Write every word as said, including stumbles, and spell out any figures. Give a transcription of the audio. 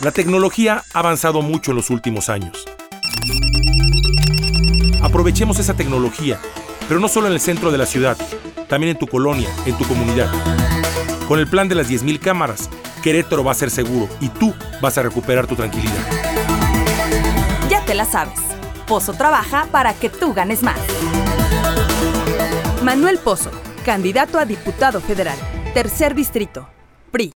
La tecnología ha avanzado mucho en los últimos años. Aprovechemos esa tecnología, pero no solo en el centro de la ciudad, también en tu colonia, en tu comunidad. Con el plan de las diez mil cámaras, Querétaro va a ser seguro y tú vas a recuperar tu tranquilidad. Ya te la sabes. Pozo trabaja para que tú ganes más. Manuel Pozo, candidato a diputado federal, tercer distrito, P R I.